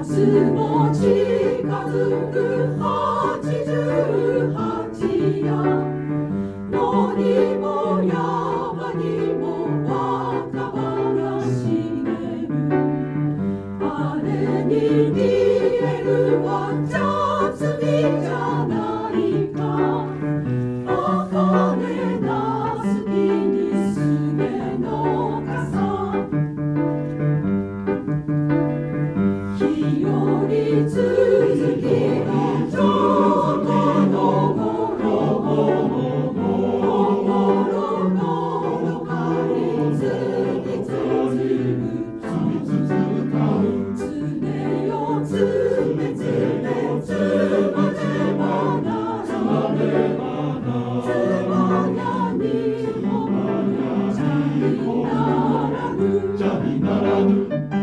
夏も近づく88や野にも山にも若葉が茂る。あれに見えるは茶摘みじゃないか。茜なすきにすべの傘。日より続きのちょうどのごろごろのかにつきつつつめよつめつめつまぜばなつばやにも茶にならぬ